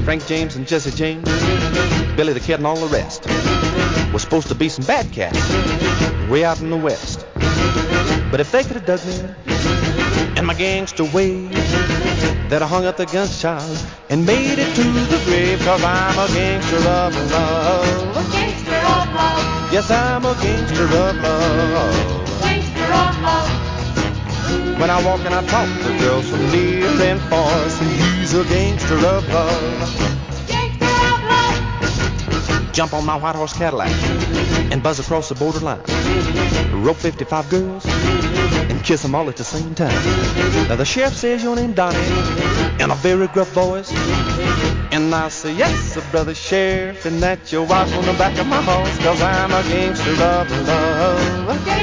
Frank James and Jesse James, Billy the Kid and all the rest were supposed to be some bad cats way out in the West. But if they could have dug me in my gangster way, they'd have hung up the guns, child, and made it to the grave. 'Cause I'm a gangster of love. A gangster of love. Yes, I'm a gangster of love. Gangster of love. When I walk and I talk to girls from near and far, so he's a gangster of love. Gangster of love. Jump on my white horse Cadillac and buzz across the borderline. Rope 55 girls and kiss them all at the same time. Now the sheriff says your name Donnie in a very gruff voice, and I say yes, sir, brother sheriff, and that your wife on the back of my horse. 'Cause I'm a gangster of love.